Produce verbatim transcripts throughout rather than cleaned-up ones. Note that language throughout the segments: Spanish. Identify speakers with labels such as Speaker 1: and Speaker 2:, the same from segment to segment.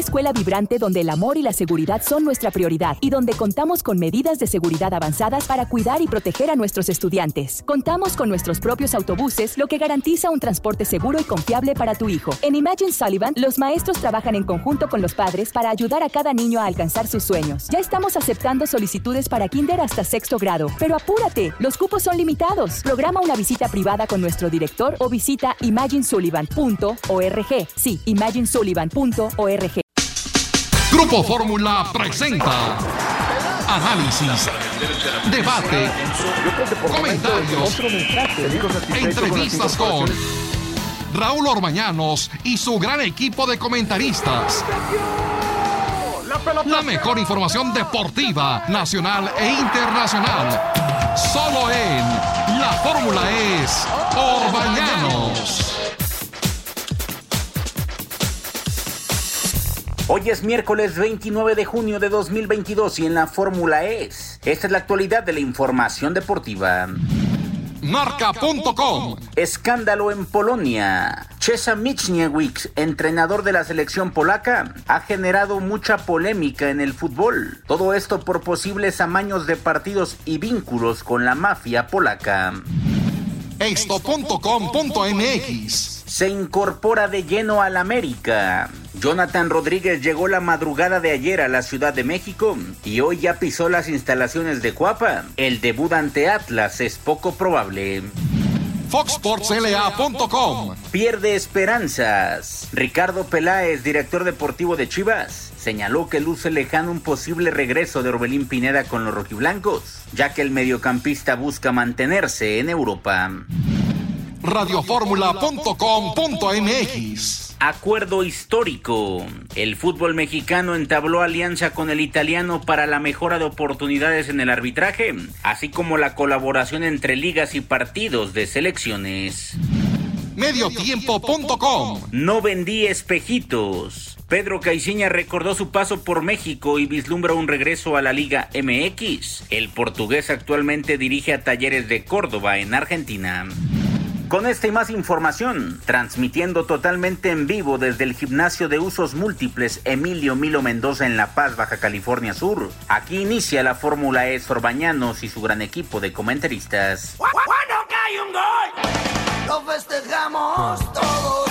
Speaker 1: escuela vibrante donde el amor y la seguridad son nuestra prioridad y donde contamos con medidas de seguridad avanzadas para cuidar y proteger a nuestros estudiantes. Contamos con nuestros propios autobuses, lo que garantiza un transporte seguro y confiable para tu hijo. En Imagine Sullivan, los maestros trabajan en conjunto con los padres para ayudar a cada niño a alcanzar sus sueños. Ya estamos aceptando solicitudes para kinder hasta sexto grado, pero apúrate, los cupos son limitados. Programa una visita privada con nuestro director o visita imagine sullivan punto org. Sí, imagine sullivan punto org.
Speaker 2: Grupo Fórmula presenta análisis, debate, comentarios, entrevistas con Raúl Orbañanos y su gran equipo de comentaristas. La mejor información deportiva, nacional e internacional. Solo en La Fórmula es Orbañanos.
Speaker 3: Hoy es miércoles veintinueve de junio de dos mil veintidós y en La Fórmula es. Esta es la actualidad de la información deportiva.
Speaker 2: Marca punto com.
Speaker 3: Escándalo en Polonia. Cesa Michniewicz, entrenador de la selección polaca, ha generado mucha polémica en el fútbol. Todo esto por posibles amaños de partidos y vínculos con la mafia polaca.
Speaker 2: Esto punto com punto m x.
Speaker 3: Se incorpora de lleno al América. Jonathan Rodríguez llegó la madrugada de ayer a la Ciudad de México y hoy ya pisó las instalaciones de Cuapa. El debut ante Atlas es poco probable.
Speaker 2: Fox Sports L A punto com.
Speaker 3: Pierde esperanzas. Ricardo Peláez, director deportivo de Chivas, señaló que luce lejano un posible regreso de Orbelín Pineda con los rojiblancos, ya que el mediocampista busca mantenerse en Europa.
Speaker 2: Radio Fórmula punto com punto m x.
Speaker 3: Acuerdo histórico. El fútbol mexicano entabló alianza con el italiano para la mejora de oportunidades en el arbitraje, así como la colaboración entre ligas y partidos de selecciones.
Speaker 2: Mediotiempo punto com.
Speaker 3: No vendí espejitos. Pedro Caixinha recordó su paso por México y vislumbra un regreso a la Liga M X. El portugués actualmente dirige a Talleres de Córdoba en Argentina. Con esta y más información, transmitiendo totalmente en vivo desde el gimnasio de usos múltiples Emilio Milo Mendoza en La Paz, Baja California Sur, aquí inicia la Fórmula E Orbañanos y su gran equipo de comentaristas.
Speaker 4: ¡Cuando cae un gol! ¡Lo festejamos todos!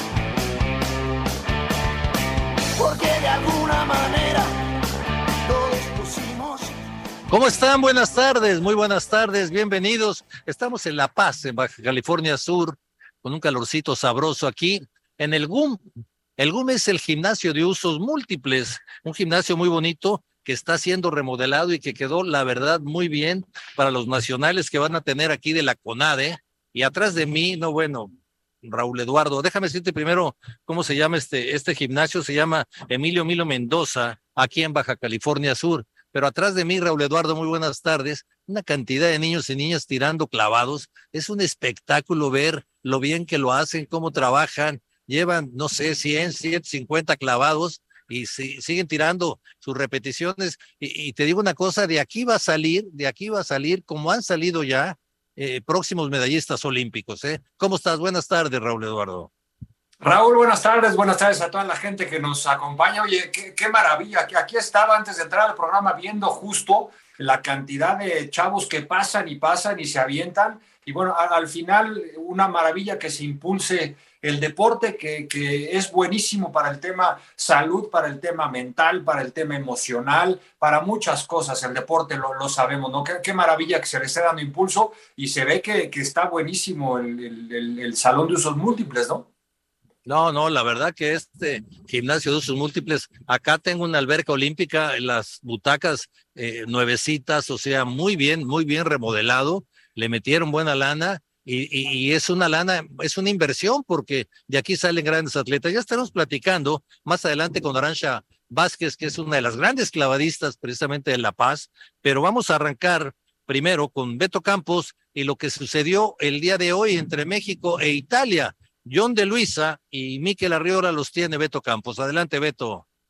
Speaker 4: Porque de alguna manera todos pusimos...
Speaker 5: ¿Cómo están? Buenas tardes, muy buenas tardes, bienvenidos. Estamos en La Paz, en Baja California Sur, con un calorcito sabroso aquí en el G U M. El G U M es el gimnasio de usos múltiples, un gimnasio muy bonito que está siendo remodelado y que quedó, la verdad, muy bien para los nacionales que van a tener aquí de la CONADE. Y atrás de mí, no bueno, Raúl Eduardo, déjame decirte primero cómo se llama este, este gimnasio, se llama Emilio Milo Mendoza, aquí en Baja California Sur. Pero atrás de mí, Raúl Eduardo, muy buenas tardes, una cantidad de niños y niñas tirando clavados. Es un espectáculo ver lo bien que lo hacen, cómo trabajan. Llevan, no sé, cien, ciento cincuenta clavados y si, siguen tirando sus repeticiones. Y, y te digo una cosa, de aquí va a salir, de aquí va a salir, como han salido ya, eh, próximos medallistas olímpicos. ¿eh? ¿Cómo estás? Buenas tardes, Raúl Eduardo.
Speaker 6: Raúl, buenas tardes, buenas tardes a toda la gente que nos acompaña. Oye, qué, qué maravilla, aquí estaba antes de entrar al programa viendo justo la cantidad de chavos que pasan y pasan y se avientan. Y bueno, a, al final una maravilla que se impulse el deporte, que, que es buenísimo para el tema salud, para el tema mental, para el tema emocional, para muchas cosas. El deporte lo, lo sabemos, ¿no? Qué, qué maravilla que se le esté dando impulso y se ve que, que está buenísimo el, el, el, el salón de usos múltiples, ¿no?
Speaker 5: No, no, la verdad que este gimnasio de usos múltiples, acá tengo una alberca olímpica, las butacas eh, nuevecitas, o sea, muy bien, muy bien remodelado, le metieron buena lana y, y, y es una lana, es una inversión porque de aquí salen grandes atletas. Ya estaremos platicando más adelante con Arantxa Vázquez, que es una de las grandes clavadistas precisamente de La Paz, pero vamos a arrancar primero con Beto Campos y lo que sucedió el día de hoy entre México e Italia. John de Luisa y Mikel Arriola los tiene Beto Campos. Adelante, Beto.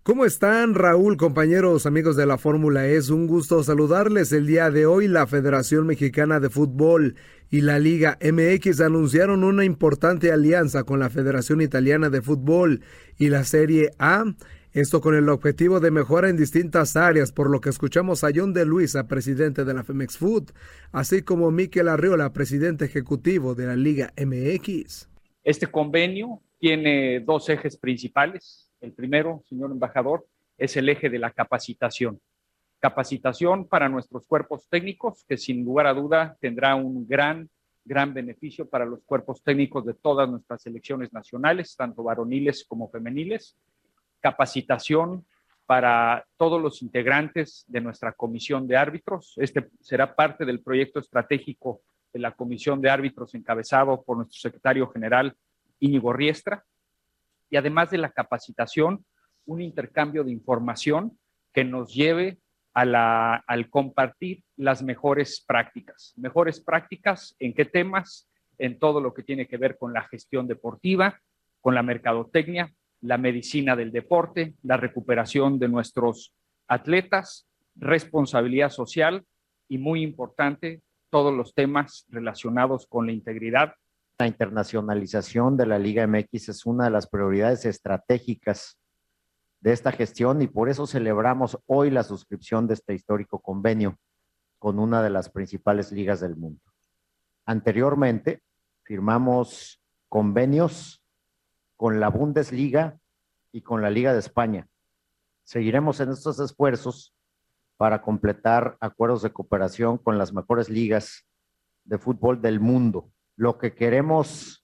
Speaker 7: ¿Cómo están, Raúl, compañeros, amigos de la Fórmula? Es un gusto saludarles. El día de hoy, la Federación Mexicana de Fútbol y la Liga M X anunciaron una importante alianza con la Federación Italiana de Fútbol y la Serie A. Esto con el objetivo de mejora en distintas áreas, por lo que escuchamos a John de Luisa, presidente de la Femex Food, así como Mikel Arriola, presidente ejecutivo de la Liga M X.
Speaker 8: Este convenio tiene dos ejes principales. El primero, señor embajador, es el eje de la capacitación. Capacitación para nuestros cuerpos técnicos, que sin lugar a duda tendrá un gran, gran beneficio para los cuerpos técnicos de todas nuestras selecciones nacionales, tanto varoniles como femeniles. Capacitación para todos los integrantes de nuestra comisión de árbitros. Este será parte del proyecto estratégico de la comisión de árbitros encabezado por nuestro secretario general Íñigo Riestra. Y además de la capacitación, un intercambio de información que nos lleve a la, al compartir las mejores prácticas. Mejores prácticas, ¿en qué temas? En todo lo que tiene que ver con la gestión deportiva, con la mercadotecnia, la medicina del deporte, la recuperación de nuestros atletas, responsabilidad social y, muy importante, todos los temas relacionados con la integridad.
Speaker 9: La internacionalización de la Liga M X es una de las prioridades estratégicas de esta gestión y por eso celebramos hoy la suscripción de este histórico convenio con una de las principales ligas del mundo. Anteriormente firmamos convenios con la Bundesliga y con la Liga de España. Seguiremos en estos esfuerzos para completar acuerdos de cooperación con las mejores ligas de fútbol del mundo. Lo que queremos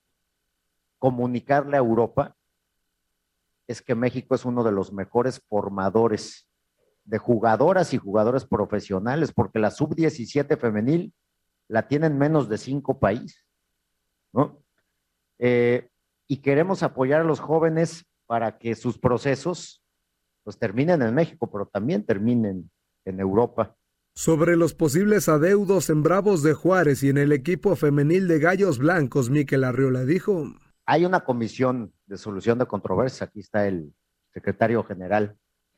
Speaker 9: comunicarle a Europa es que México es uno de los mejores formadores de jugadoras y jugadores profesionales, porque la sub diecisiete femenil la tienen menos de cinco países, ¿no? Eh, y queremos apoyar a los jóvenes para que sus procesos pues terminen en México, pero también terminen en Europa.
Speaker 7: Sobre los posibles adeudos en Bravos de Juárez y en el equipo femenil de Gallos Blancos, Mikel Arriola dijo:
Speaker 9: hay una comisión de solución de controversias, aquí está el secretario general,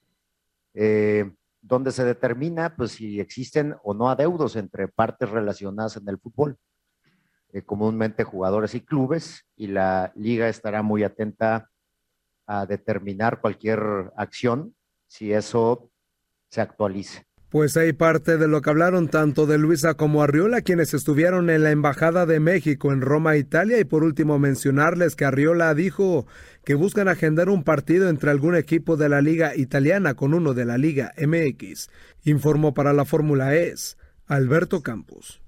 Speaker 9: eh, donde se determina pues si existen o no adeudos entre partes relacionadas en el fútbol, eh, comúnmente jugadores y clubes, y la liga estará muy atenta a determinar cualquier acción si eso se actualiza.
Speaker 7: Pues hay parte de lo que hablaron tanto de Luisa como Arriola, quienes estuvieron en la Embajada de México en Roma, Italia, y por último mencionarles que Arriola dijo que buscan agendar un partido entre algún equipo de la Liga Italiana con uno de la Liga M X. Informó para la Fórmula E Alberto Campos.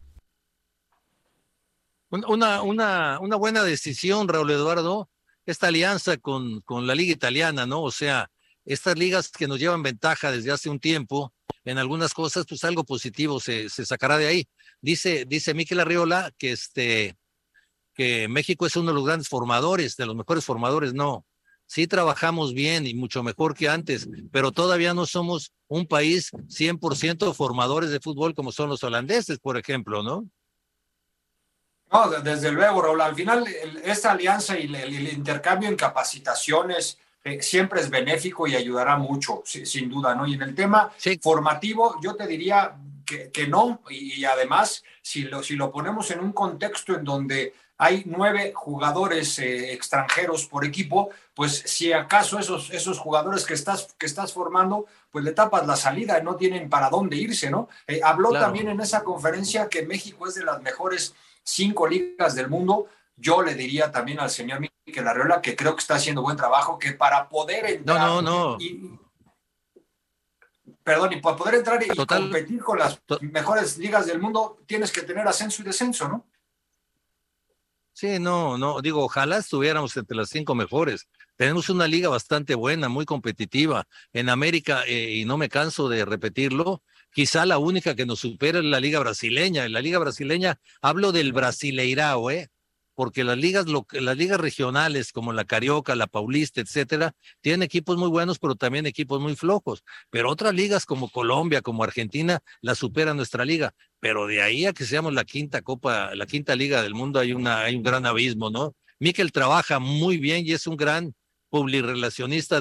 Speaker 5: Una, una, una buena decisión, Raúl Eduardo, esta alianza con, con la Liga Italiana, ¿no? O sea, estas ligas que nos llevan ventaja desde hace un tiempo, en algunas cosas, pues algo positivo se, se sacará de ahí. Dice, dice Mikel Arriola que, este, que México es uno de los grandes formadores, de los mejores formadores. No, sí trabajamos bien y mucho mejor que antes, pero todavía no somos un país cien por ciento formadores de fútbol como son los holandeses, por ejemplo, ¿no?
Speaker 6: No, desde luego, Raúl. Al final, el, esta alianza y el, el intercambio en capacitaciones Eh, siempre es benéfico y ayudará mucho, sí, sin duda, ¿no? Y en el tema sí. formativo, yo te diría que, que no, y, y además, si lo, si lo ponemos en un contexto en donde hay nueve jugadores eh, extranjeros por equipo, pues si acaso esos, esos jugadores que estás, que estás formando, pues le tapas la salida y no tienen para dónde irse, ¿no? Eh, habló claro. también en esa conferencia que México es de las mejores cinco ligas del mundo. Yo le diría también al señor Mikel Arriola que creo que está haciendo buen trabajo, que para poder entrar
Speaker 5: no, no, no.
Speaker 6: Y, perdón, y para poder entrar y Total. competir con las mejores ligas del mundo, tienes que tener ascenso y descenso, ¿no?
Speaker 5: Sí, no, no, digo, ojalá estuviéramos entre las cinco mejores. Tenemos una liga bastante buena, muy competitiva. En América, eh, y no me canso de repetirlo, quizá la única que nos supera es la liga brasileña. En la liga brasileña, hablo del Brasileirao, ¿eh? Porque las ligas, las ligas regionales como la Carioca, la Paulista, etcétera, tienen equipos muy buenos, pero también equipos muy flojos. Pero otras ligas como Colombia, como Argentina, la supera nuestra liga. Pero de ahí a que seamos la quinta copa, la quinta liga del mundo, hay una, hay un gran abismo, ¿no? Mikel trabaja muy bien y es un gran publirelacionista de,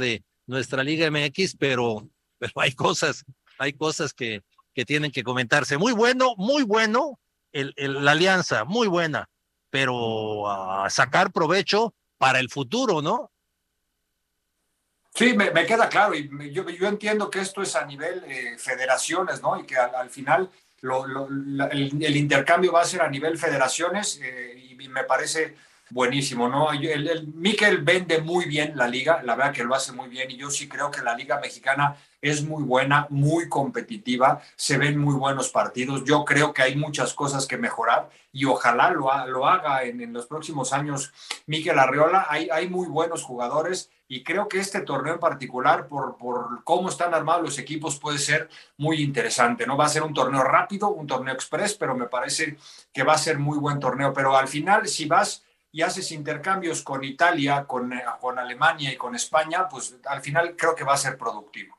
Speaker 5: nuestra Liga M X, pero, pero hay cosas, hay cosas que, que tienen que comentarse. Muy bueno, muy bueno el, el, la alianza, muy buena, pero a sacar provecho para el futuro, ¿no?
Speaker 6: Sí, me, me queda claro, y me, yo, yo entiendo que esto es a nivel eh, federaciones, ¿no? Y que al, al final lo, lo, la, el, el intercambio va a ser a nivel federaciones, eh, y, y me parece buenísimo, ¿no? El, el Mikel vende muy bien la liga, la verdad que lo hace muy bien, y yo sí creo que la liga mexicana es muy buena, muy competitiva, se ven muy buenos partidos. Yo creo que hay muchas cosas que mejorar y ojalá lo, ha, lo haga en, en los próximos años Mikel Arriola. Hay, hay muy buenos jugadores y creo que este torneo en particular, por, por cómo están armados los equipos, puede ser muy interesante, ¿no? Va a ser un torneo rápido, un torneo express, pero me parece que va a ser muy buen torneo. Pero al final, si vas y haces intercambios con Italia, con, con Alemania y con España, pues al final creo que va a ser productivo.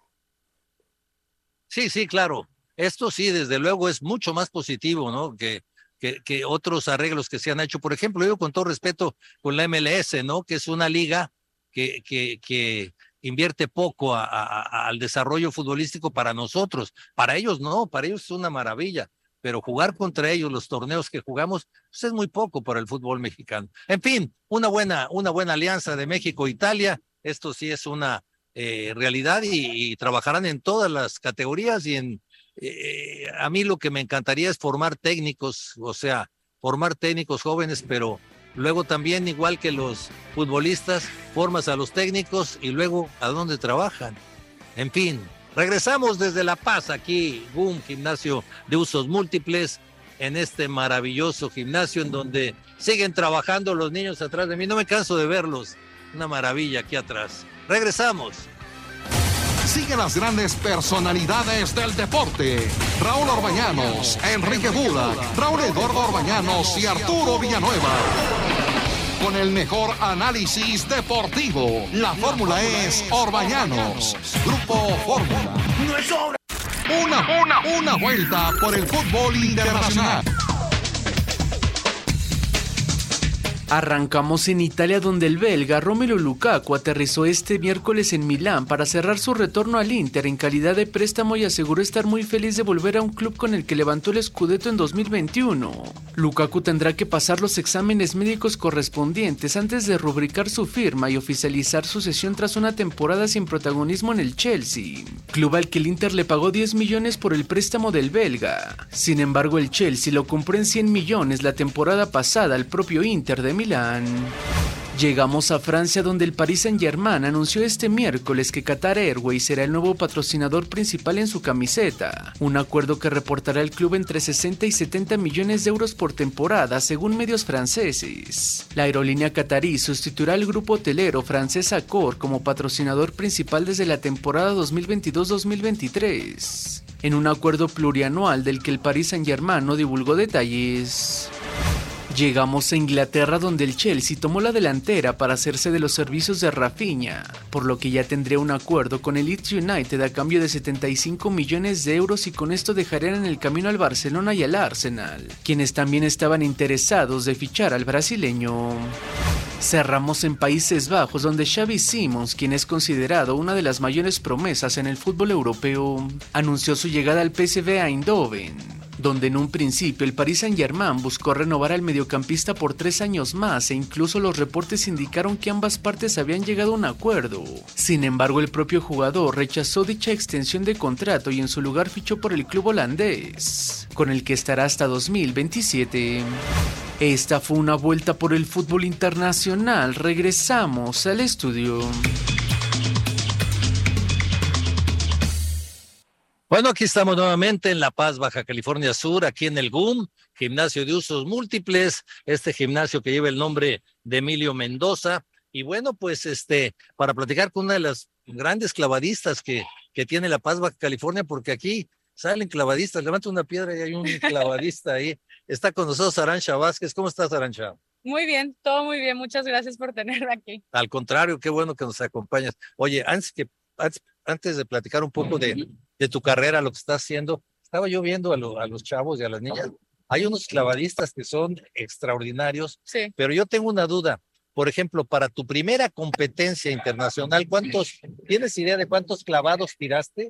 Speaker 5: Sí, sí, claro. Esto sí, desde luego es mucho más positivo, ¿no? Que, que, que otros arreglos que se han hecho. Por ejemplo, yo con todo respeto con la M L S, ¿no? Que es una liga que, que, que invierte poco a, a, al desarrollo futbolístico para nosotros. Para ellos no, para ellos es una maravilla. Pero jugar contra ellos, los torneos que jugamos, pues es muy poco para el fútbol mexicano. En fin, una buena, una buena alianza de México-Italia. Esto sí es una Eh, realidad y, y trabajarán en todas las categorías y en eh, a mí lo que me encantaría es formar técnicos, o sea, formar técnicos jóvenes, pero luego también, igual que los futbolistas, formas a los técnicos y luego a dónde trabajan. En fin, regresamos desde La Paz aquí, Boom, gimnasio de usos múltiples, en este maravilloso gimnasio en donde siguen trabajando los niños atrás de mí, no me canso de verlos, una maravilla aquí atrás. Regresamos.
Speaker 2: Sigue las grandes personalidades del deporte. Raúl Orbañanos, Enrique Buda, Raúl Eduardo Orbañanos y Arturo Villanueva. Con el mejor análisis deportivo. La fórmula es Orbañanos. Grupo Fórmula.
Speaker 4: No es obra.
Speaker 2: Una, una, una vuelta por el fútbol internacional.
Speaker 10: Arrancamos en Italia, donde el belga Romelu Lukaku aterrizó este miércoles en Milán para cerrar su retorno al Inter en calidad de préstamo y aseguró estar muy feliz de volver a un club con el que levantó el Scudetto en dos mil veintiuno. Lukaku tendrá que pasar los exámenes médicos correspondientes antes de rubricar su firma y oficializar su cesión tras una temporada sin protagonismo en el Chelsea, club al que el Inter le pagó diez millones por el préstamo del belga. Sin embargo, el Chelsea lo compró en cien millones la temporada pasada al propio Inter de Milán. Llegamos a Francia, donde el Paris Saint-Germain anunció este miércoles que Qatar Airways será el nuevo patrocinador principal en su camiseta, un acuerdo que reportará al club entre sesenta y setenta millones de euros por temporada, según medios franceses. La aerolínea qatarí sustituirá al grupo hotelero francés Accor como patrocinador principal desde la temporada dos mil veintidós dos mil veintitrés, en un acuerdo plurianual del que el Paris Saint-Germain no divulgó detalles. Llegamos a Inglaterra, donde el Chelsea tomó la delantera para hacerse de los servicios de Rafinha, por lo que ya tendría un acuerdo con el Leeds United a cambio de setenta y cinco millones de euros, y con esto dejarían en el camino al Barcelona y al Arsenal, quienes también estaban interesados de fichar al brasileño. Cerramos en Países Bajos, donde Xavi Simons, quien es considerado una de las mayores promesas en el fútbol europeo, anunció su llegada al P S V Eindhoven, donde en un principio el Paris Saint-Germain buscó renovar al mediocampista por tres años más, e incluso los reportes indicaron que ambas partes habían llegado a un acuerdo. Sin embargo, el propio jugador rechazó dicha extensión de contrato y en su lugar fichó por el club holandés, con el que estará hasta dos mil veintisiete. Esta fue una vuelta por el fútbol internacional. Regresamos al estudio.
Speaker 5: Bueno, aquí estamos nuevamente en La Paz, Baja California Sur, aquí en el G U M, gimnasio de usos múltiples, este gimnasio que lleva el nombre de Emilio Mendoza. Y bueno, pues este, para platicar con una de las grandes clavadistas que, que tiene La Paz, Baja California, porque aquí salen clavadistas, levanta una piedra y hay un clavadista ahí. Está con nosotros Arantxa Vázquez. ¿Cómo estás, Arantxa?
Speaker 11: Muy bien, todo muy bien. Muchas gracias por tenerme aquí.
Speaker 5: Al contrario, qué bueno que nos acompañas. Oye, antes que antes, antes de platicar un poco de, de tu carrera, lo que estás haciendo, estaba yo viendo a, lo, a los chavos y a las niñas. Hay unos clavadistas que son extraordinarios,
Speaker 11: sí.
Speaker 5: Pero yo tengo una duda. por ejemplo, para tu primera competencia internacional, ¿cuántos, tienes idea de cuántos clavados tiraste?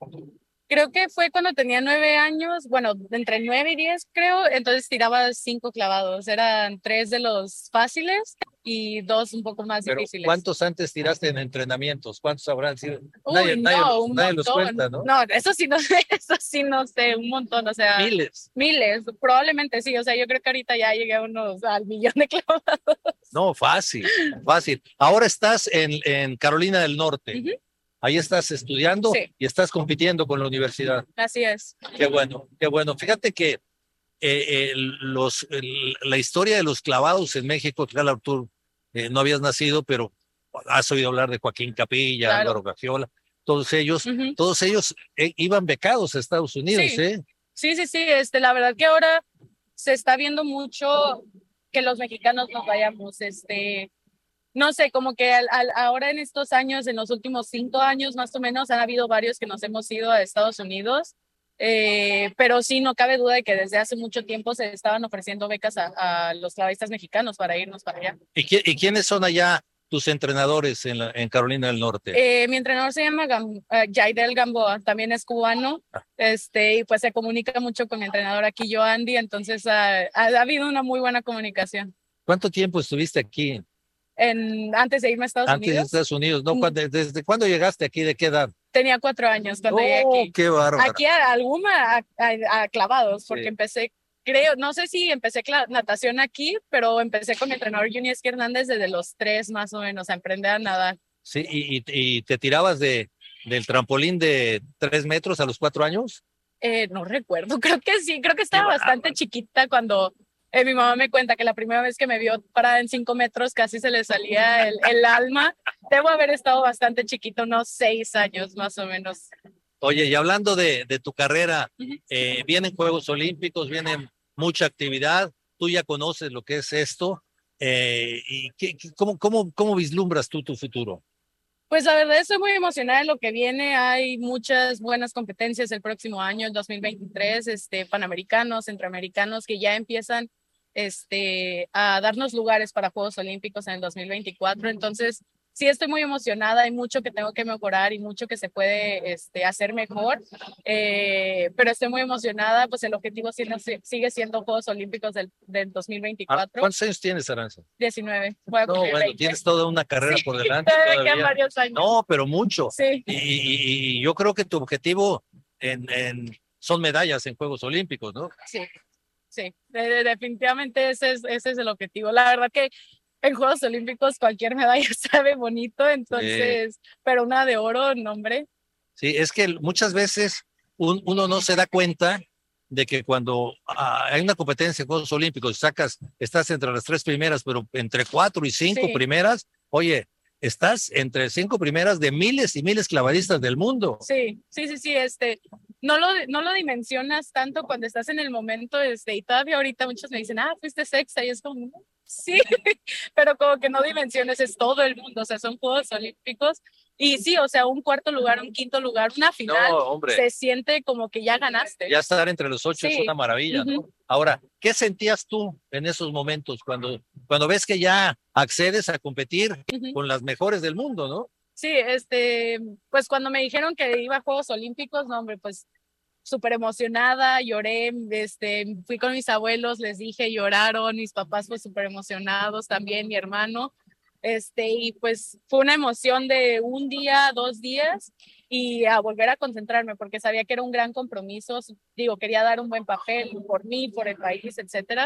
Speaker 11: Creo que fue cuando tenía nueve años, bueno, entre nueve y diez creo, entonces tiraba cinco clavados, eran tres de los fáciles y dos un poco más
Speaker 5: Pero,
Speaker 11: difíciles.
Speaker 5: ¿cuántos antes tiraste en entrenamientos? ¿Cuántos habrán sido?
Speaker 11: Uy,
Speaker 5: nadie,
Speaker 11: no,
Speaker 5: nadie,
Speaker 11: un
Speaker 5: nadie los
Speaker 11: montón.
Speaker 5: cuenta, ¿no?
Speaker 11: No, eso sí no sé, eso sí no sé, un montón, o sea.
Speaker 5: Miles.
Speaker 11: Miles, probablemente sí, o sea, yo creo que ahorita ya llegué a unos, al millón de clavados.
Speaker 5: No, fácil, fácil. Ahora estás en, en Carolina del Norte. Uh-huh. Ahí estás estudiando sí. y estás compitiendo con la universidad.
Speaker 11: Así es.
Speaker 5: Qué bueno, qué bueno. Fíjate que eh, eh, los, el, la historia de los clavados en México, claro, tú eh, no habías nacido, pero has oído hablar de Joaquín Capilla, claro. Álvaro Gagiola, todos ellos, uh-huh. todos ellos eh, iban becados a Estados Unidos,
Speaker 11: sí.
Speaker 5: ¿eh?
Speaker 11: Sí, sí, sí, este, la verdad que ahora se está viendo mucho que los mexicanos nos vayamos, este... No sé, como que al, al, ahora en estos años, en los últimos cinco años más o menos, han habido varios que nos hemos ido a Estados Unidos, eh, pero sí, no cabe duda de que desde hace mucho tiempo se estaban ofreciendo becas a, a los clavadistas mexicanos para irnos para allá.
Speaker 5: ¿Y, qui- y quiénes son allá tus entrenadores en, la, en Carolina del Norte?
Speaker 11: Eh, mi entrenador se llama Gam, uh, Yaidel Gamboa, también es cubano, ah. este, y pues se comunica mucho con mi entrenador aquí, yo Andy, entonces uh, ha, ha habido una muy buena comunicación.
Speaker 5: ¿Cuánto tiempo estuviste aquí?
Speaker 11: En, antes de irme a Estados
Speaker 5: antes
Speaker 11: Unidos.
Speaker 5: Antes de Estados Unidos, ¿no? ¿Desde, ¿Desde cuándo llegaste aquí? ¿De qué edad?
Speaker 11: Tenía cuatro años cuando
Speaker 5: oh,
Speaker 11: llegué aquí.
Speaker 5: ¡Qué bárbaro!
Speaker 11: Aquí a alguna, a, a, a clavados, porque
Speaker 5: sí.
Speaker 11: empecé, creo, no sé si empecé natación aquí, pero empecé con mi entrenador Juniesky Hernández desde los tres más o menos, a aprender a nadar.
Speaker 5: Sí, y, y, y te tirabas de, del trampolín de tres metros a los cuatro años.
Speaker 11: Eh, no recuerdo, creo que sí, creo que estaba bastante chiquita cuando... Eh, mi mamá me cuenta que la primera vez que me vio parada en cinco metros casi se le salía el, el alma. Debo haber estado bastante chiquito, unos seis años más o menos.
Speaker 5: Oye, y hablando de, de tu carrera, uh-huh. eh, vienen Juegos Olímpicos, vienen mucha actividad. Tú ya conoces lo que es esto. Eh, ¿Y qué, cómo, cómo, cómo vislumbras tú tu futuro?
Speaker 11: Pues la verdad estoy muy emocionada de lo que viene. Hay muchas buenas competencias el próximo año, el dos mil veintitrés, este, panamericanos, centroamericanos, que ya empiezan este, a darnos lugares para Juegos Olímpicos en el dos mil veinticuatro. Entonces, sí estoy muy emocionada, hay mucho que tengo que mejorar y mucho que se puede este, hacer mejor, eh, pero estoy muy emocionada, pues el objetivo sigue, sigue siendo Juegos Olímpicos del, del dos mil veinticuatro.
Speaker 5: ¿Cuántos años tienes, Aranza?
Speaker 11: diecinueve. Voy a
Speaker 5: no, bueno,
Speaker 11: veinte.
Speaker 5: Tienes toda una carrera
Speaker 11: sí,
Speaker 5: por delante.
Speaker 11: Todavía quedan varios años.
Speaker 5: No, pero mucho.
Speaker 11: Sí.
Speaker 5: Y, y, y yo creo que tu objetivo en, en, son medallas en Juegos Olímpicos, ¿no?
Speaker 11: Sí. Sí, de, definitivamente ese es, ese es el objetivo. La verdad que en Juegos Olímpicos cualquier medalla sabe bonito, entonces, sí. Pero una de oro, no, hombre.
Speaker 5: Sí, es que muchas veces un, uno no se da cuenta de que cuando uh, hay una competencia en Juegos Olímpicos, sacas, estás entre las tres primeras, pero entre cuatro y cinco sí. primeras, oye, estás entre cinco primeras de miles y miles clavadistas del mundo.
Speaker 11: Sí, sí, sí, sí, este... No lo, no lo dimensionas tanto cuando estás en el momento, este, y todavía ahorita muchos me dicen, ah, fuiste sexta, y es como, sí, pero como que no dimensiones, es todo el mundo, o sea, son Juegos Olímpicos, y sí, o sea, un cuarto lugar, un quinto lugar, una final,
Speaker 5: no,
Speaker 11: se siente como que ya ganaste.
Speaker 5: Ya estar entre los ocho sí. Es una maravilla, uh-huh. ¿no? Ahora, ¿qué sentías tú en esos momentos cuando, cuando ves que ya accedes a competir uh-huh. con las mejores del mundo, ¿no?
Speaker 11: Sí, este, pues cuando me dijeron que iba a Juegos Olímpicos, no, hombre, pues súper emocionada, lloré, este, fui con mis abuelos, les dije, lloraron, mis papás pues súper emocionados también, mi hermano, este, y pues fue una emoción de un día, dos días, y a volver a concentrarme, porque sabía que era un gran compromiso, digo, quería dar un buen papel por mí, por el país, etcétera,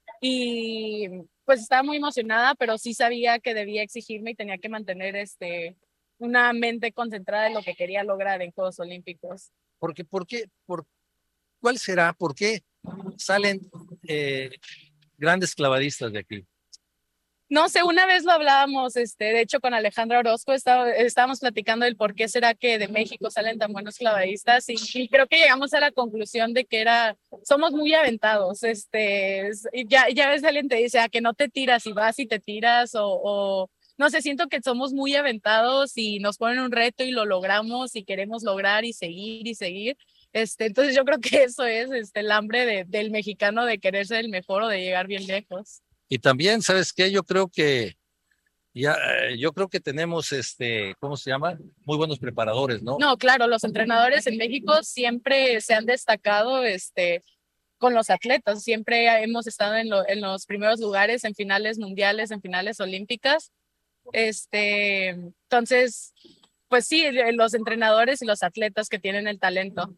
Speaker 11: y pues estaba muy emocionada, pero sí sabía que debía exigirme y tenía que mantener este... una mente concentrada en lo que quería lograr en Juegos Olímpicos.
Speaker 5: Porque, ¿por qué? Por, ¿Cuál será? ¿Por qué salen eh, grandes clavadistas de aquí?
Speaker 11: No sé, una vez lo hablábamos, este, de hecho con Alejandra Orozco estaba, estábamos platicando del por qué será que de México salen tan buenos clavadistas y, y creo que llegamos a la conclusión de que era, somos muy aventados, este, ya, ya ves alguien te dice, a que no te tiras y vas y te tiras o... o no sé, siento que somos muy aventados y nos ponen un reto y lo logramos y queremos lograr y seguir y seguir. Este, entonces yo creo que eso es este, el hambre de, del mexicano de querer ser el mejor o de llegar bien lejos.
Speaker 5: Y también, ¿sabes qué? Yo creo que Ya, eh, yo creo que tenemos, este, ¿cómo se llama? Muy buenos preparadores, ¿no?
Speaker 11: No, claro, los entrenadores en México siempre se han destacado este, con los atletas. Siempre hemos estado en, lo, en los primeros lugares, en finales mundiales, en finales olímpicas. Este, entonces, pues sí, los entrenadores y los atletas que tienen el talento.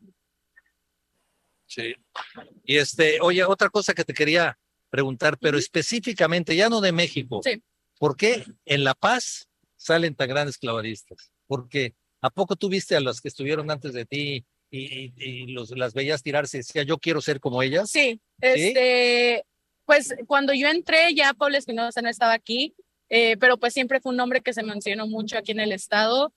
Speaker 5: Sí. Y este, oye, otra cosa que te quería preguntar, pero uh-huh. específicamente, ya no de México.
Speaker 11: Sí.
Speaker 5: ¿Por qué en La Paz salen tan grandes clavadistas? Porque ¿a poco tú viste a los que estuvieron antes de ti y, y, y los, las veías tirarse y decía, yo quiero ser como ellas?
Speaker 11: Sí, este, ¿Sí? Pues cuando yo entré ya Paula Espinosa no estaba aquí, eh, pero pues siempre fue un nombre que se mencionó mucho aquí en el estado.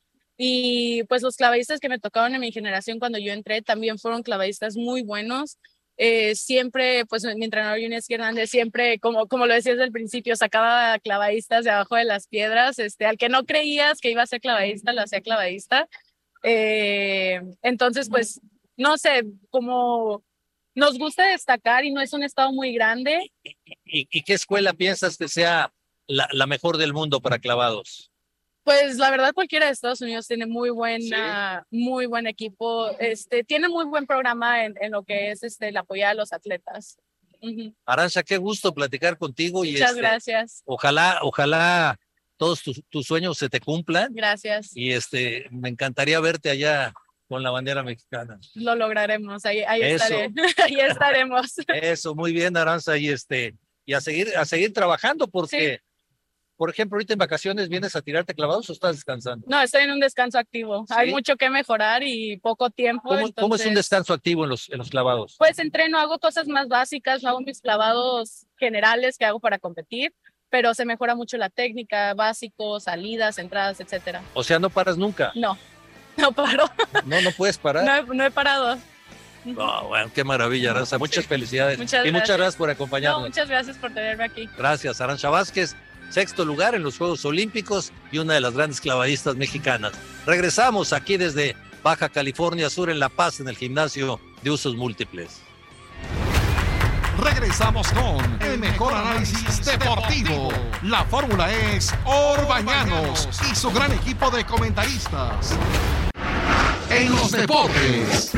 Speaker 11: Y pues los clavadistas que me tocaron en mi generación cuando yo entré también fueron clavadistas muy buenos. Eh, siempre, pues mi entrenador Yuneski Hernández siempre, como, como lo decías al principio, sacaba clavadistas de abajo de las piedras. Este, al que no creías que iba a ser clavadista, lo hacía clavadista. Eh, entonces, pues, no sé, como nos gusta destacar y no es un estado muy grande.
Speaker 5: ¿Y, y qué escuela piensas que sea la, la mejor del mundo para clavados?
Speaker 11: Pues la verdad cualquiera de Estados Unidos tiene muy buena, sí. muy buen equipo, este, tiene muy buen programa en, en lo que es este, el apoyar a los atletas. Uh-huh.
Speaker 5: Arantxa, qué gusto platicar contigo.
Speaker 11: Muchas
Speaker 5: y este,
Speaker 11: gracias.
Speaker 5: Ojalá, ojalá todos tus, tus sueños se te cumplan.
Speaker 11: Gracias.
Speaker 5: Y este, me encantaría verte allá con la bandera mexicana.
Speaker 11: Lo lograremos, ahí, ahí estaré, ahí estaremos.
Speaker 5: Eso, muy bien, Arantxa, y este, y a seguir, a seguir trabajando porque... Sí. Por ejemplo, ahorita en vacaciones, ¿vienes a tirarte clavados o estás descansando?
Speaker 11: No, estoy en un descanso activo. ¿Sí? Hay mucho que mejorar y poco tiempo.
Speaker 5: ¿Cómo,
Speaker 11: entonces...
Speaker 5: ¿Cómo es un descanso activo en los, en los clavados?
Speaker 11: Pues entreno, hago cosas más básicas, hago mis clavados generales que hago para competir, pero se mejora mucho la técnica, básicos, salidas, entradas, etcétera.
Speaker 5: O sea, ¿no paras nunca?
Speaker 11: No, no paro.
Speaker 5: No, no puedes parar.
Speaker 11: No, he, no he parado.
Speaker 5: Oh, bueno, qué maravilla, Arantxa. Muchas sí. felicidades.
Speaker 11: Muchas
Speaker 5: y
Speaker 11: gracias.
Speaker 5: muchas gracias por acompañarnos.
Speaker 11: No, muchas gracias por tenerme aquí.
Speaker 5: Gracias, Arantxa Vázquez. Sexto lugar en los Juegos Olímpicos y una de las grandes clavadistas mexicanas. Regresamos aquí desde Baja California Sur en La Paz, en el gimnasio de usos múltiples.
Speaker 2: Regresamos con el mejor análisis deportivo. La fórmula es Orbañanos y su gran equipo de comentaristas. En los deportes.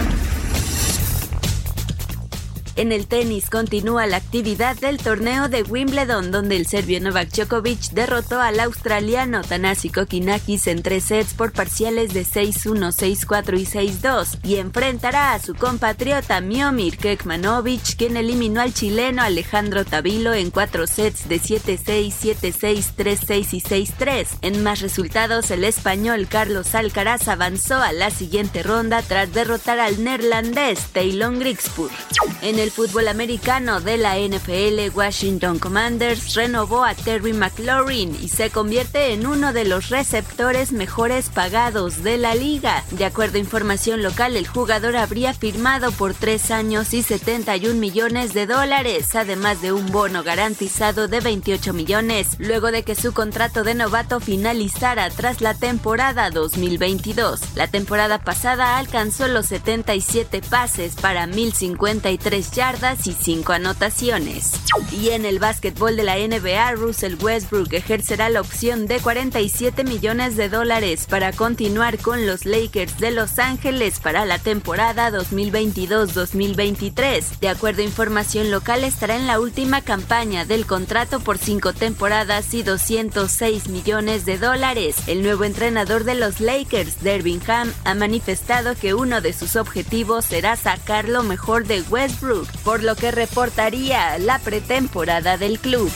Speaker 12: En el tenis continúa la actividad del torneo de Wimbledon, donde el serbio Novak Djokovic derrotó al australiano Thanasi Kokkinakis en tres sets por parciales de seis uno, seis cuatro y seis dos, y enfrentará a su compatriota Miomir Kekmanovic, quien eliminó al chileno Alejandro Tavilo en cuatro sets de siete seis, siete seis, tres seis y seis tres. En más resultados, el español Carlos Alcaraz avanzó a la siguiente ronda tras derrotar al neerlandés Taylor Griekspoor. En el fútbol americano de la N F L, Washington Commanders renovó a Terry McLaurin y se convierte en uno de los receptores mejores pagados de la liga. De acuerdo a información local, el jugador habría firmado por tres años y setenta y un millones de dólares, además de un bono garantizado de veintiocho millones, luego de que su contrato de novato finalizara tras la temporada dos mil veintidós. La temporada pasada alcanzó los setenta y siete pases para mil cincuenta y tres yardas y cinco anotaciones. Y en el básquetbol de la N B A, Russell Westbrook ejercerá la opción de cuarenta y siete millones de dólares para continuar con los Lakers de Los Ángeles para la temporada dos mil veintidós dos mil veintitrés. De acuerdo a información local, estará en la última campaña del contrato por cinco temporadas y doscientos seis millones de dólares. El nuevo entrenador de los Lakers, Darvin Ham, ha manifestado que uno de sus objetivos será sacar lo mejor de Westbrook, por lo que reportaría la pretemporada del club.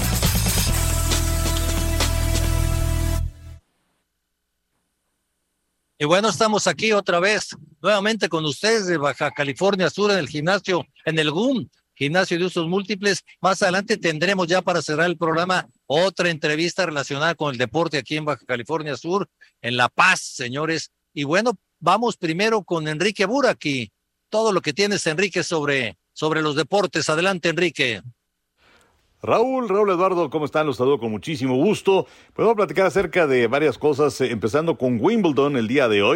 Speaker 5: Y bueno, estamos aquí otra vez, nuevamente con ustedes de Baja California Sur en el gimnasio, en el G U M, Gimnasio de Usos Múltiples. Más adelante tendremos ya para cerrar el programa otra entrevista relacionada con el deporte aquí en Baja California Sur, en La Paz, señores. Y bueno, vamos primero con Enrique Buraki. Todo lo que tienes, Enrique, sobre, sobre los deportes. Adelante, Enrique.
Speaker 13: Raúl, Raúl Eduardo, ¿cómo están? Los saludo con muchísimo gusto. Pues vamos a platicar acerca de varias cosas, eh, empezando con Wimbledon el día de hoy.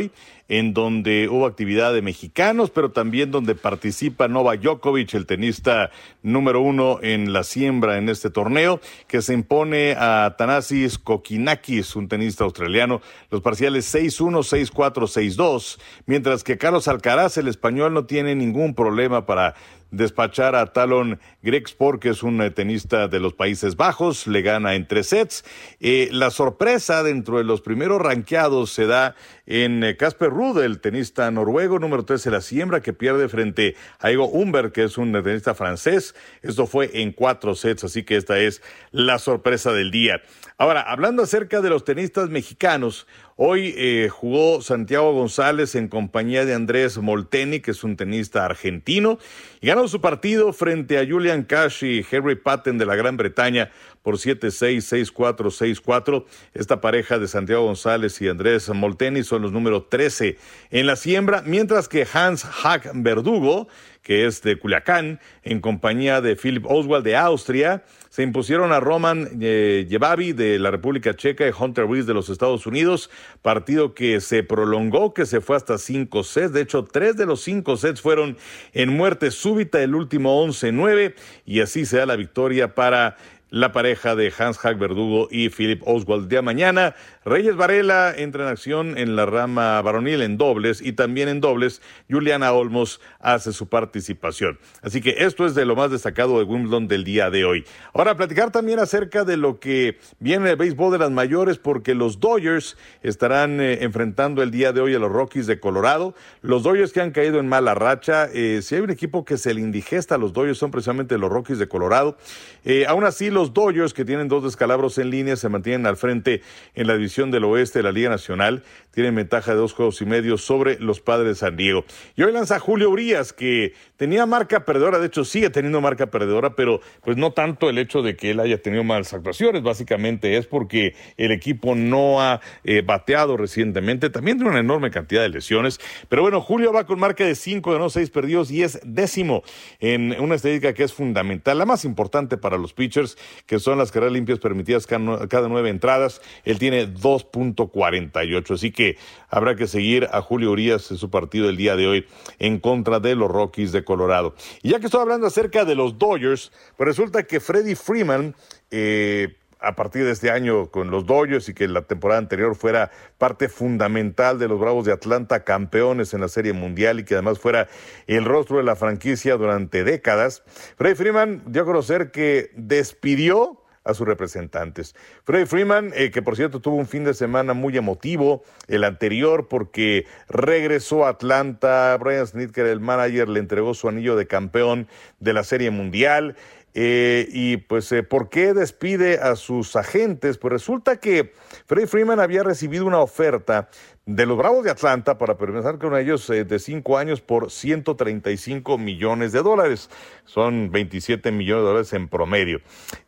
Speaker 13: en donde hubo actividad de mexicanos, pero también donde participa Novak Djokovic, el tenista número uno en la siembra en este torneo, que se impone a Thanasis Kokkinakis, un tenista australiano, los parciales seis uno, seis cuatro, seis dos, mientras que Carlos Alcaraz, el español, no tiene ningún problema para despachar a Talon Griekspoor, que es un eh, tenista de los Países Bajos, le gana en tres sets. Eh, la sorpresa dentro de los primeros ranqueados se da en eh, Casper Ruud, el tenista noruego, número tres de la siembra, que pierde frente a Igo Humbert, que es un eh, tenista francés. Esto fue en cuatro sets, así que esta es la sorpresa del día. Ahora, hablando acerca de los tenistas mexicanos, hoy eh, jugó Santiago González en compañía de Andrés Molteni, que es un tenista argentino, y ganó su partido frente a Julian Cash y Henry Patton de la Gran Bretaña por siete seis, seis cuatro, seis cuatro. Esta pareja de Santiago González y Andrés Molteni son los número trece en la siembra, mientras que Hans Hack Verdugo, que es de Culiacán, en compañía de Philip Oswald de Austria, se impusieron a Roman eh, Jebabi de la República Checa y Hunter Ruiz de los Estados Unidos, partido que se prolongó, que se fue hasta cinco sets. De hecho, tres de los cinco sets fueron en muerte súbita, el último once nueve, y así se da la victoria para la pareja de Hans Hack Verdugo y Philip Oswald. Día mañana, Reyes Varela entra en acción en la rama varonil en dobles, y también en dobles Juliana Olmos hace su participación. Así que esto es de lo más destacado de Wimbledon del día de hoy. Ahora, platicar también acerca de lo que viene en el béisbol de las mayores, porque los Dodgers estarán eh, enfrentando el día de hoy a los Rockies de Colorado. Los Dodgers, que han caído en mala racha, eh, si hay un equipo que se le indigesta a los Dodgers son precisamente los Rockies de Colorado. Eh, aún así, los Dodgers, que tienen dos descalabros en línea, se mantienen al frente en la división del oeste de la Liga Nacional. Tienen ventaja de dos juegos y medio sobre los Padres de San Diego. Y hoy lanza Julio Urías, que tenía marca perdedora, de hecho sigue teniendo marca perdedora, pero pues no tanto el hecho de que él haya tenido malas actuaciones, básicamente es porque el equipo no ha eh, bateado recientemente, también tiene una enorme cantidad de lesiones. Pero bueno, Julio va con marca de cinco ganados, seis perdidos, y es décimo en una estadística que es fundamental, la más importante para los pitchers, que son las carreras limpias permitidas cada nueve entradas. Él tiene dos punto cuarenta y ocho, así que habrá que seguir a Julio Urías en su partido del día de hoy en contra de los Rockies de Colorado. Y ya que estoy hablando acerca de los Dodgers, pues resulta que Freddie Freeman, eh, a partir de este año con los Dodgers, y que la temporada anterior fuera parte fundamental de los Bravos de Atlanta, campeones en la Serie Mundial, y que además fuera el rostro de la franquicia durante décadas, Freddie Freeman dio a conocer que despidió a sus representantes. Freddie Freeman, eh, que por cierto tuvo un fin de semana muy emotivo, el anterior, porque regresó a Atlanta. Brian Snitker, el manager, le entregó su anillo de campeón de la Serie Mundial. Eh, y pues, eh, ¿por qué despide a sus agentes? Pues resulta que Freddie Freeman había recibido una oferta de los Bravos de Atlanta para permanecer con ellos eh, de cinco años por ciento treinta y cinco millones de dólares. Son veintisiete millones de dólares en promedio.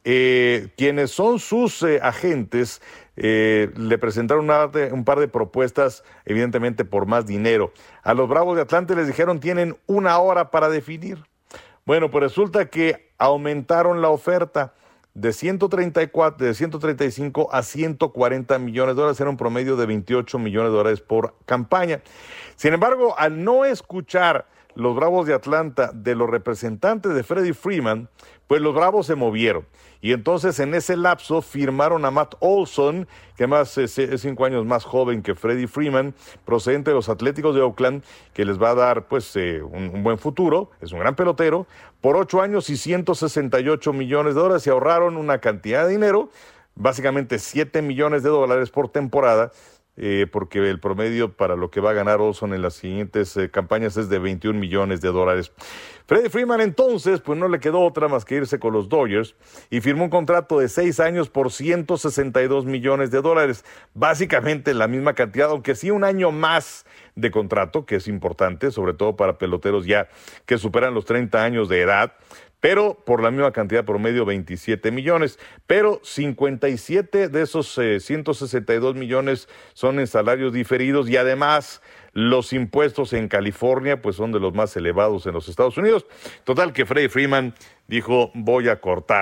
Speaker 13: Eh, quienes son sus eh, agentes eh, le presentaron una, un par de propuestas, evidentemente por más dinero. A los Bravos de Atlanta les dijeron: tienen una hora para definir. Bueno, pues resulta que aumentaron la oferta de ciento treinta y cuatro, de ciento treinta y cinco a ciento cuarenta millones de dólares, era un promedio de veintiocho millones de dólares por campaña. Sin embargo, al no escuchar los Bravos de Atlanta de los representantes de Freddie Freeman, pues los Bravos se movieron. Y entonces en ese lapso firmaron a Matt Olson, que además es, es cinco años más joven que Freddie Freeman, procedente de los Atléticos de Oakland, que les va a dar pues eh, un, un buen futuro, es un gran pelotero, por ocho años y ciento sesenta y ocho millones de dólares. Se ahorraron una cantidad de dinero, básicamente siete millones de dólares por temporada, Eh, porque el promedio para lo que va a ganar Olson en las siguientes eh, campañas es de veintiún millones de dólares. Freddie Freeman entonces, pues no le quedó otra más que irse con los Dodgers y firmó un contrato de seis años por ciento sesenta y dos millones de dólares, básicamente la misma cantidad, aunque sí un año más de contrato, que es importante, sobre todo para peloteros ya que superan los treinta años de edad, pero por la misma cantidad promedio, veintisiete millones, pero cincuenta y siete de esos eh, ciento sesenta y dos millones son en salarios diferidos, y además los impuestos en California pues son de los más elevados en los Estados Unidos. Total que Freddie Freeman dijo: voy a cortar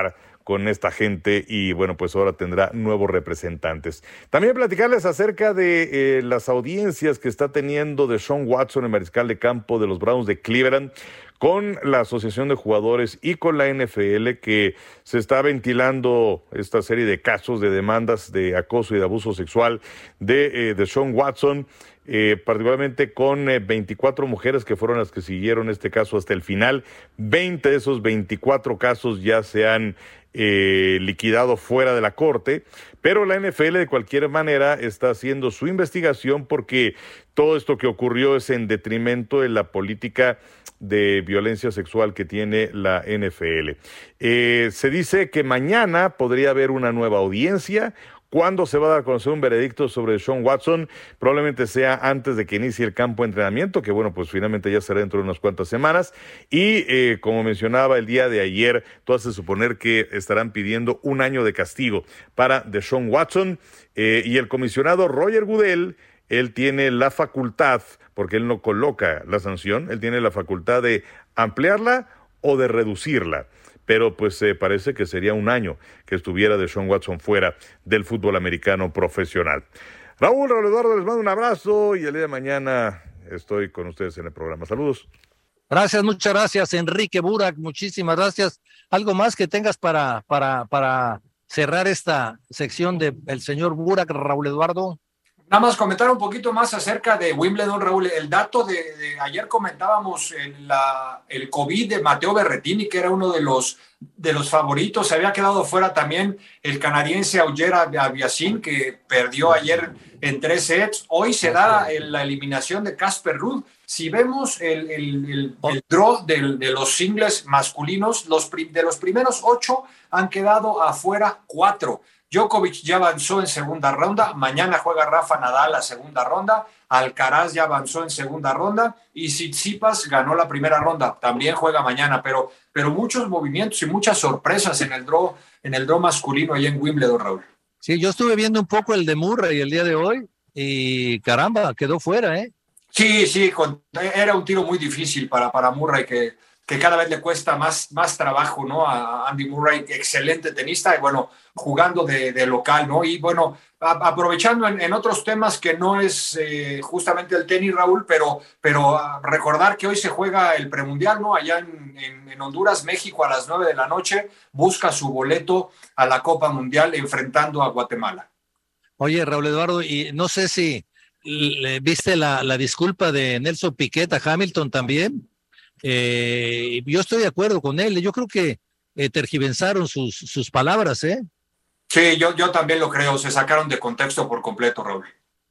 Speaker 13: con esta gente y bueno, pues ahora tendrá nuevos representantes. También platicarles acerca de eh, las audiencias que está teniendo Deshaun Watson, el mariscal de campo de los Browns de Cleveland, con la Asociación de Jugadores y con la N F L, que se está ventilando esta serie de casos de demandas de acoso y de abuso sexual de eh, Deshaun Watson, eh, particularmente con eh, veinticuatro mujeres que fueron las que siguieron este caso hasta el final. veinte de esos veinticuatro casos ya se han eh, liquidado fuera de la corte, pero la N F L de cualquier manera está haciendo su investigación porque todo esto que ocurrió es en detrimento de la política de violencia sexual que tiene la N F L. Eh, se dice que mañana podría haber una nueva audiencia. ¿Cuándo se va a dar a conocer un veredicto sobre Deshaun Watson? Probablemente sea antes de que inicie el campo de entrenamiento, que bueno, pues finalmente ya será dentro de unas cuantas semanas. Y eh, como mencionaba el día de ayer, todo hace suponer que estarán pidiendo un año de castigo para Deshaun Watson. Eh, y el comisionado Roger Goodell, él tiene la facultad, porque él no coloca la sanción, él tiene la facultad de ampliarla o de reducirla. Pero pues eh, parece que sería un año que estuviera Deshaun Watson fuera del fútbol americano profesional. Raúl, Raúl Eduardo, les mando un abrazo y el día de mañana estoy con ustedes en el programa. Saludos.
Speaker 5: Gracias, muchas gracias, Enrique Burak, muchísimas gracias. ¿Algo más que tengas para, para, para cerrar esta sección del señor Burak, Raúl Eduardo?
Speaker 6: Nada más comentar un poquito más acerca de Wimbledon, Raúl. El dato de, de ayer comentábamos en la, el COVID de Matteo Berrettini, que era uno de los, de los favoritos. Se había quedado fuera también el canadiense Auger Aliassime, que perdió ayer en tres sets. Hoy se da el, la eliminación de Casper Ruud. Si vemos el, el, el, el draw de, de los singles masculinos, los, de los primeros ocho han quedado afuera cuatro. Djokovic ya avanzó en segunda ronda, mañana juega Rafa Nadal la segunda ronda, Alcaraz ya avanzó en segunda ronda y Tsitsipas ganó la primera ronda, también juega mañana, pero, pero muchos movimientos y muchas sorpresas en el draw, en el draw masculino ahí en Wimbledon, Raúl.
Speaker 5: Sí, yo estuve viendo un poco el de Murray el día de hoy y caramba, quedó fuera, ¿eh?
Speaker 6: Sí, sí, con, era un tiro muy difícil para, para Murray que... que cada vez le cuesta más, más trabajo, ¿no? A Andy Murray, excelente tenista, y bueno, jugando de, de local, ¿no? Y bueno, a, aprovechando en, en otros temas que no es eh, justamente el tenis, Raúl, pero, pero uh, recordar que hoy se juega el premundial, ¿no? Allá en, en, en Honduras, México, a las nueve de la noche, busca su boleto a la Copa Mundial enfrentando a Guatemala.
Speaker 5: Oye, Raúl Eduardo, y no sé si le, viste la, la disculpa de Nelson Piquet a Hamilton también. Eh, yo estoy de acuerdo con él, yo creo que eh, tergiversaron sus, sus palabras, ¿eh?
Speaker 6: Sí, yo, yo también lo creo, se sacaron de contexto por completo, Raúl.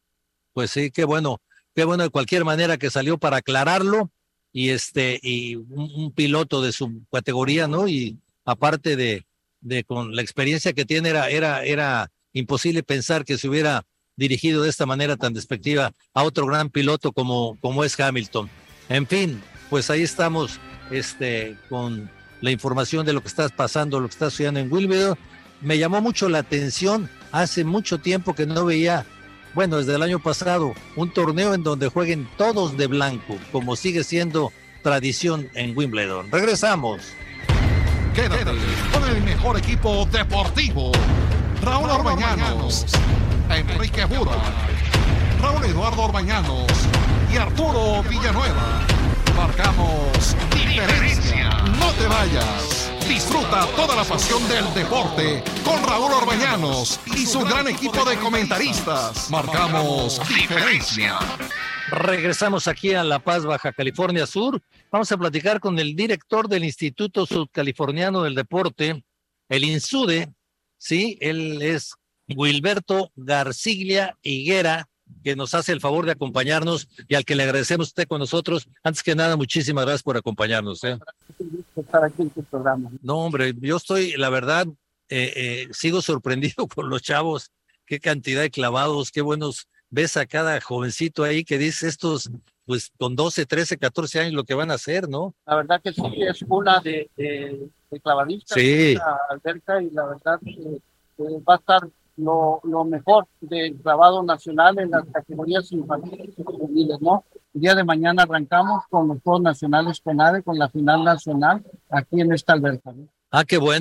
Speaker 5: Pues sí, qué bueno, qué bueno de cualquier manera que salió para aclararlo y este, y un, un piloto de su categoría, ¿no? Y aparte de, de con la experiencia que tiene, era, era, era imposible pensar que se hubiera dirigido de esta manera tan despectiva a otro gran piloto como, como es Hamilton. En fin, pues ahí estamos este, con la información de lo que está pasando, lo que está sucediendo en Wimbledon. Me llamó mucho la atención, hace mucho tiempo que no veía, bueno, desde el año pasado, un torneo en donde jueguen todos de blanco, como sigue siendo tradición en Wimbledon. Regresamos.
Speaker 2: Quédate con el mejor equipo deportivo. Raúl Orbañanos, Enrique Burak, Raúl Eduardo Orbañanos y Arturo Villanueva. Marcamos diferencia. No te vayas. Disfruta toda la pasión del deporte con Raúl Orbañanos y su gran equipo de comentaristas. Marcamos diferencia.
Speaker 5: Regresamos aquí a La Paz, Baja California Sur. Vamos a platicar con el director del Instituto Sudcaliforniano del Deporte, el INSUDE. Sí, él es Wilberto Garciglia Higuera, que nos hace el favor de acompañarnos y al que le agradecemos esté con nosotros. Antes que nada, muchísimas gracias por acompañarnos. ¿eh?
Speaker 14: Estar aquí en tu programa.
Speaker 5: No, hombre, yo estoy, la verdad, eh, eh, sigo sorprendido con los chavos. Qué cantidad de clavados, qué buenos. Ves a cada jovencito ahí que dice estos, pues con doce, trece, catorce años lo que van a hacer, ¿no?
Speaker 14: La verdad que sí, es una de, de, de clavadistas,
Speaker 5: sí.
Speaker 14: La alberca, y la verdad que eh, va a estar Lo, lo mejor del clavado nacional en las categorías infantiles y juveniles, ¿no? El día de mañana arrancamos con los Juegos Nacionales CONADE, con la final nacional aquí en esta alberca, ¿no?
Speaker 5: Ah, qué bueno,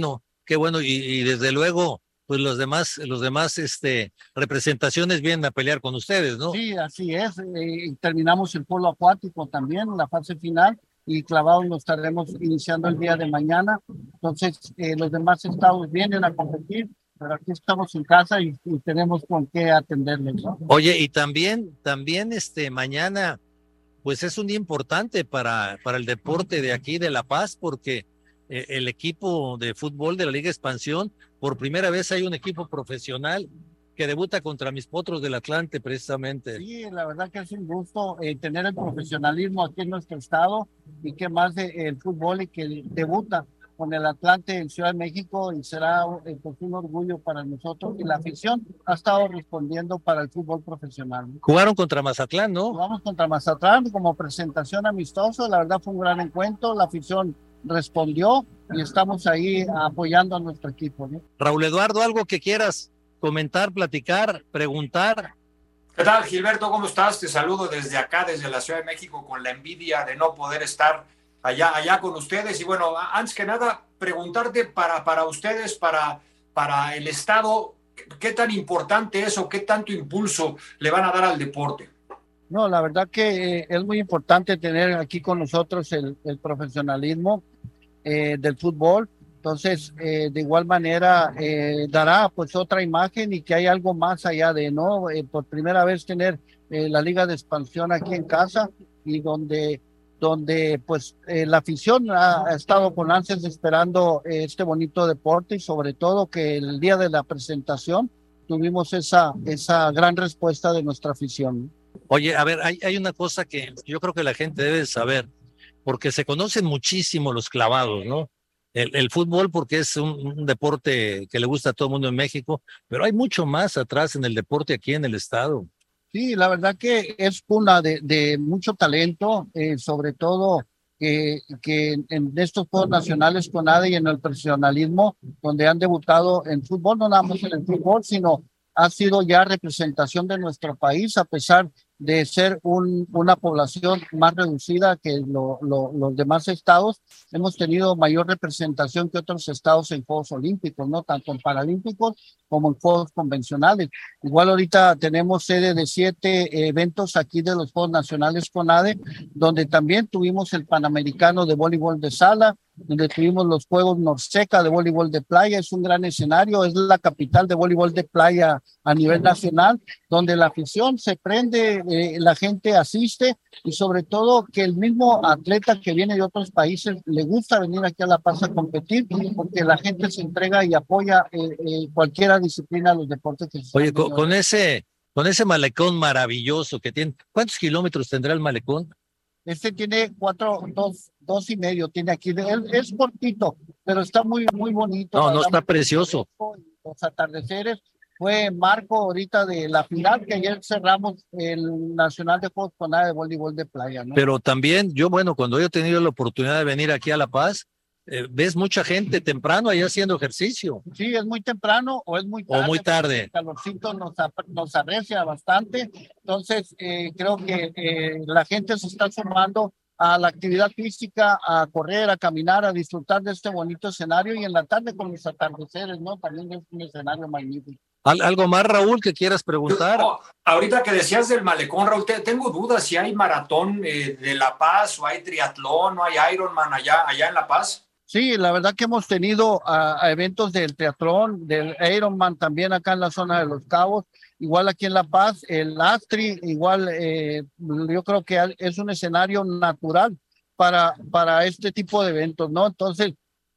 Speaker 5: qué bueno, y, y desde luego, pues los demás, los demás este, representaciones vienen a pelear con ustedes, ¿no?
Speaker 14: Sí, así es. Eh, terminamos el polo acuático también, la fase final, y clavados lo estaremos iniciando el día de mañana. Entonces, eh, los demás estados vienen a competir, pero aquí estamos en casa y, y tenemos con qué atenderles, ¿no?
Speaker 5: Oye, y también, también este, mañana, pues es un día importante para, para el deporte de aquí de La Paz, porque eh, el equipo de fútbol de la Liga Expansión, por primera vez hay un equipo profesional que debuta contra mis Potros del Atlante, precisamente.
Speaker 14: Sí, la verdad que es un gusto eh, tener el profesionalismo aquí en nuestro estado, y que más de, el fútbol, y que debuta con el Atlante en Ciudad de México, y será eh, pues un orgullo para nosotros, y la afición ha estado respondiendo para el fútbol profesional.
Speaker 5: Jugaron contra Mazatlán, ¿no?
Speaker 14: Jugamos contra Mazatlán como presentación amistosa, la verdad fue un gran encuentro, la afición respondió y estamos ahí apoyando a nuestro equipo, ¿no?
Speaker 5: Raúl Eduardo, algo que quieras comentar, platicar, preguntar.
Speaker 6: ¿Qué tal, Gilberto? ¿Cómo estás? Te saludo desde acá, desde la Ciudad de México, con la envidia de no poder estar allá, allá con ustedes. Y bueno, antes que nada, preguntarte para, para ustedes, para, para el Estado, ¿qué tan importante es o qué tanto impulso le van a dar al deporte?
Speaker 14: No, la verdad que eh, es muy importante tener aquí con nosotros el, el profesionalismo eh, del fútbol. Entonces, eh, de igual manera, eh, dará pues otra imagen, y que hay algo más allá de, ¿no? Eh, por primera vez tener eh, la Liga de Expansión aquí en casa, y donde, donde pues eh, la afición ha, ha estado con ansias esperando eh, este bonito deporte, y sobre todo que el día de la presentación tuvimos esa, esa gran respuesta de nuestra afición.
Speaker 5: Oye, a ver, hay, hay una cosa que yo creo que la gente debe saber, porque se conocen muchísimo los clavados, ¿no? El, el fútbol, porque es un, un deporte que le gusta a todo el mundo en México, pero hay mucho más atrás en el deporte aquí en el estado.
Speaker 14: Sí, la verdad que es cuna de, de mucho talento, eh, sobre todo que, que en estos Juegos Nacionales con A D E y en el profesionalismo, donde han debutado en fútbol, no nada más en el fútbol, sino ha sido ya representación de nuestro país, a pesar de ser un, una población más reducida que lo, lo, los demás estados. Hemos tenido mayor representación que otros estados en Juegos Olímpicos, ¿no? Tanto en Paralímpicos como en Juegos Convencionales. Igual ahorita tenemos sede de siete eventos aquí de los Juegos Nacionales con A D E, donde también tuvimos el Panamericano de Voleibol de Sala, donde tuvimos los Juegos Norseca de Voleibol de Playa. Es un gran escenario, es la capital de voleibol de playa a nivel nacional, donde la afición se prende, eh, la gente asiste, y sobre todo que el mismo atleta que viene de otros países le gusta venir aquí a La Paz a competir, porque la gente se entrega y apoya eh, eh, cualquier disciplina de los deportes que se
Speaker 5: Oye, con, con ese con ese malecón maravilloso que tiene, ¿cuántos kilómetros tendrá el malecón?
Speaker 14: Este tiene cuatro, dos, dos y medio, tiene aquí. Él es cortito, pero está muy, muy bonito.
Speaker 5: No, no, está precioso.
Speaker 14: Los atardeceres fue marco ahorita de la final, que ayer cerramos el Nacional de Juegos con A D E de Voleibol de Playa, ¿no?
Speaker 5: Pero también, yo, bueno, cuando yo he tenido la oportunidad de venir aquí a La Paz, eh, ves mucha gente temprano ahí haciendo ejercicio.
Speaker 14: Sí, es muy temprano o es muy tarde.
Speaker 5: O muy tarde.
Speaker 14: El calorcito nos, nos arrecia bastante. Entonces, eh, creo que eh, la gente se está sumando a la actividad física, a correr, a caminar, a disfrutar de este bonito escenario, y en la tarde con los atardeceres, ¿no? También es un escenario magnífico.
Speaker 5: ¿Algo más, Raúl, que quieras preguntar?
Speaker 6: No, ahorita que decías del malecón, Raúl, te, tengo dudas si hay maratón eh, de La Paz, o hay triatlón, o hay Ironman allá, allá en La Paz.
Speaker 14: Sí, la verdad que hemos tenido a, a eventos del triatlón, del Ironman también acá en la zona de Los Cabos, igual aquí en La Paz, el Astri, igual eh, yo creo que es un escenario natural para, para este tipo de eventos, ¿no? Entonces,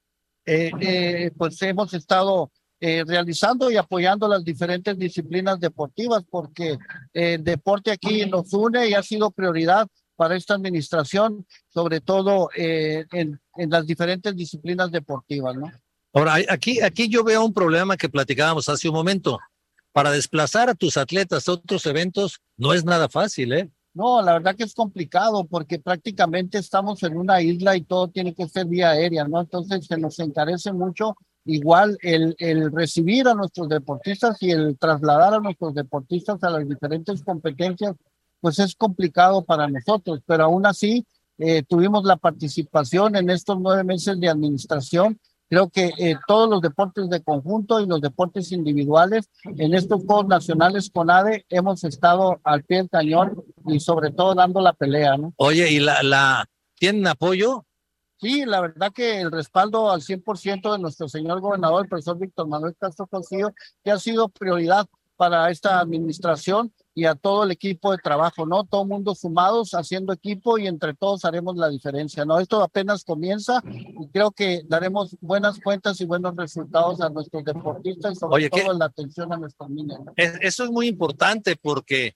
Speaker 14: eh, eh, pues hemos estado eh, realizando y apoyando las diferentes disciplinas deportivas, porque eh, el deporte aquí nos une y ha sido prioridad para esta administración, sobre todo eh, en, en las diferentes disciplinas deportivas, ¿no?
Speaker 5: Ahora, aquí, aquí yo veo un problema que platicábamos hace un momento. Para desplazar a tus atletas a otros eventos no es nada fácil, ¿eh?
Speaker 14: No, la verdad que es complicado, porque prácticamente estamos en una isla y todo tiene que ser vía aérea, ¿no? Entonces se nos encarece mucho igual el, el recibir a nuestros deportistas y el trasladar a nuestros deportistas a las diferentes competencias, pues es complicado para nosotros, pero aún así eh, tuvimos la participación en estos nueve meses de administración Creo que eh, todos los deportes de conjunto y los deportes individuales en estos Juegos Nacionales con A D E hemos estado al pie del cañón y sobre todo dando la pelea, ¿no?
Speaker 5: Oye, ¿y la, la tienen apoyo?
Speaker 14: Sí, la verdad que el respaldo al cien por ciento de nuestro señor gobernador, el profesor Víctor Manuel Castro Cosío, que ha sido prioridad para esta administración y a todo el equipo de trabajo, ¿no? Todo mundo sumados, haciendo equipo y entre todos haremos la diferencia, ¿no? Esto apenas comienza y creo que daremos buenas cuentas y buenos resultados a nuestros deportistas y sobre
Speaker 5: Oye,
Speaker 14: todo
Speaker 5: ¿qué?
Speaker 14: la atención a nuestros niños, ¿no?
Speaker 5: Es, eso es muy importante porque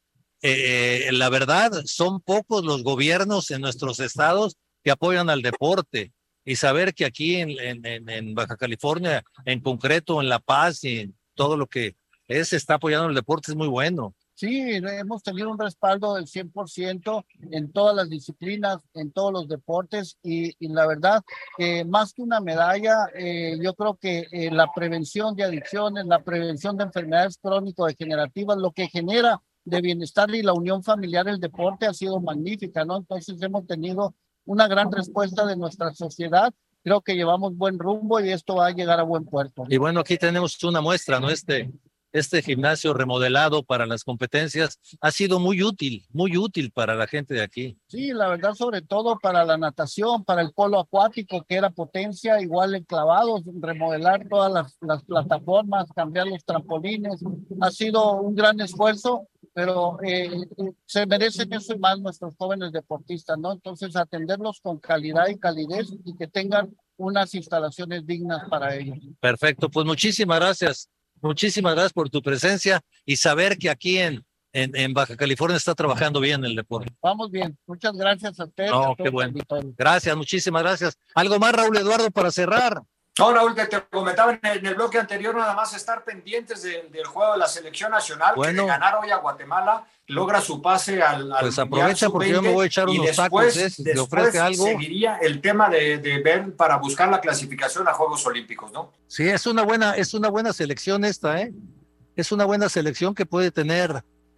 Speaker 5: eh, la verdad son pocos los gobiernos en nuestros estados que apoyan al deporte y saber que aquí en, en, en Baja California, en concreto en La Paz y en todo lo que es, se está apoyando el deporte es muy bueno.
Speaker 14: Sí, hemos tenido un respaldo del cien por ciento en todas las disciplinas, en todos los deportes y, y la verdad que más que una medalla, eh, yo creo que eh, la prevención de adicciones, la prevención de enfermedades crónico-degenerativas, lo que genera de bienestar y la unión familiar, el deporte ha sido magnífica, ¿no? Entonces hemos tenido una gran respuesta de nuestra sociedad. Creo que llevamos buen rumbo y esto va a llegar a buen puerto.
Speaker 5: Y bueno, aquí tenemos una muestra, ¿no? Este, este gimnasio remodelado para las competencias ha sido muy útil, muy útil para la gente de aquí.
Speaker 14: Sí, la verdad, sobre todo para la natación, para el polo acuático, que era potencia, igual en clavados, remodelar todas las, las plataformas, cambiar los trampolines. Ha sido un gran esfuerzo, pero eh, se merecen eso y más nuestros jóvenes deportistas, ¿no? Entonces, atenderlos con calidad y calidez y que tengan unas instalaciones dignas para ellos.
Speaker 5: Perfecto, pues muchísimas gracias. Muchísimas gracias por tu presencia y saber que aquí en, en, en Baja California está trabajando bien el deporte.
Speaker 14: Vamos bien. Muchas gracias a ustedes.
Speaker 5: No, qué bueno. Gracias, muchísimas gracias. ¿Algo más, Raúl Eduardo, para cerrar?
Speaker 6: No, Raúl, que te comentaba en el, en el bloque anterior, nada más estar pendientes de, del juego de la selección nacional, bueno, que de ganar hoy a Guatemala, logra su pase al, al
Speaker 5: Pues aprovecha porque yo me voy a echar unos
Speaker 6: después,
Speaker 5: tacos, ¿eh? Si te ofrece algo.
Speaker 6: Seguiría el tema de, de ver para buscar la clasificación a Juegos Olímpicos, ¿no?
Speaker 5: Sí, es una buena, es una buena selección esta, ¿eh? Es una buena selección que puede tener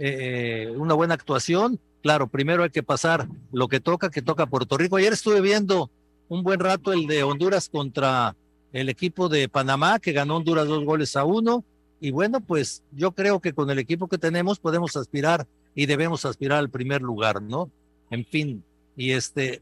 Speaker 5: eh, una buena actuación. Claro, primero hay que pasar lo que toca, que toca Puerto Rico. Ayer estuve viendo un buen rato el de Honduras contra el equipo de Panamá, que ganó Honduras dos goles a uno, y bueno, pues yo creo que con el equipo que tenemos podemos aspirar y debemos aspirar al primer lugar, ¿no? En fin, y este,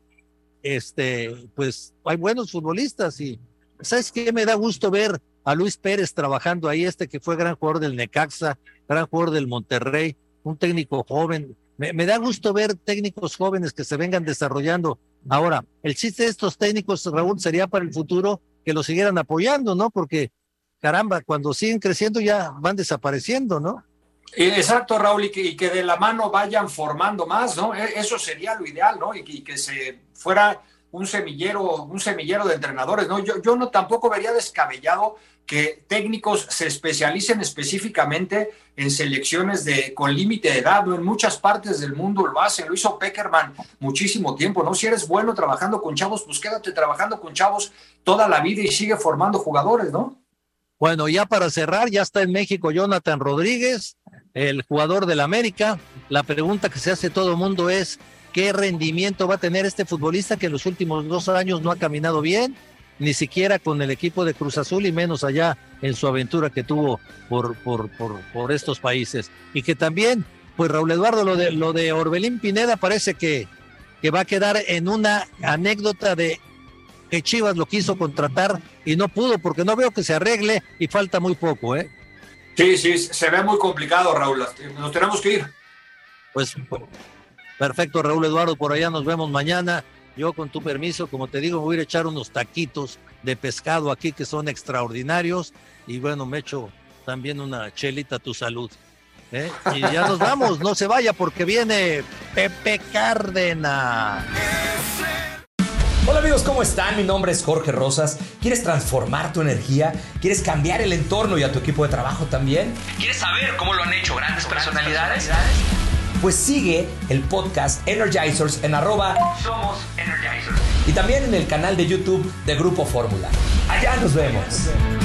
Speaker 5: este, pues hay buenos futbolistas y ¿sabes qué? Me da gusto ver a Luis Pérez trabajando ahí, este que fue gran jugador del Necaxa, gran jugador del Monterrey, un técnico joven. Me, me da gusto ver técnicos jóvenes que se vengan desarrollando. Ahora, el chiste de estos técnicos, Raúl, sería para el futuro que los siguieran apoyando, ¿no? Porque, caramba, cuando siguen creciendo ya van desapareciendo, ¿no?
Speaker 6: Exacto, Raúl, y que, y que de la mano vayan formando más, ¿no? Eso sería lo ideal, ¿no? Y que, y que se fuera un semillero, un semillero de entrenadores, ¿no? Yo, yo no tampoco vería descabellado que técnicos se especialicen específicamente en selecciones de, con límite de edad, ¿no? En muchas partes del mundo lo hacen, lo hizo Peckerman muchísimo tiempo, ¿no? Si eres bueno trabajando con chavos, pues quédate trabajando con chavos toda la vida y sigue formando jugadores, ¿no?
Speaker 5: Bueno, ya para cerrar, ya está en México Jonathan Rodríguez, el jugador del América. La pregunta que se hace todo el mundo es, ¿qué rendimiento va a tener este futbolista que en los últimos dos años no ha caminado bien? Ni siquiera con el equipo de Cruz Azul y menos allá en su aventura que tuvo por, por, por, por estos países. Y que también, pues Raúl Eduardo, lo de, lo de Orbelín Pineda parece que, que va a quedar en una anécdota de que Chivas lo quiso contratar y no pudo, porque no veo que se arregle y falta muy poco, ¿eh?
Speaker 6: Sí, sí, se ve muy complicado, Raúl. Nos tenemos que ir.
Speaker 5: Pues perfecto, Raúl Eduardo, por allá nos vemos mañana. Yo, con tu permiso, como te digo, voy a ir a echar unos taquitos de pescado aquí que son extraordinarios. Y bueno, me echo también una chelita a tu salud. ¿Eh? Y ya nos vamos, no se vaya porque viene Pepe Cárdenas.
Speaker 15: Hola amigos, ¿cómo están? Mi nombre es Jorge Rosas. ¿Quieres transformar tu energía? ¿Quieres cambiar el entorno y a tu equipo de trabajo también? ¿Quieres saber cómo lo han hecho grandes personalidades? Pues sigue el podcast Energizers en arroba Somos Energizers. Y también en el canal de YouTube de Grupo Fórmula. Allá nos vemos.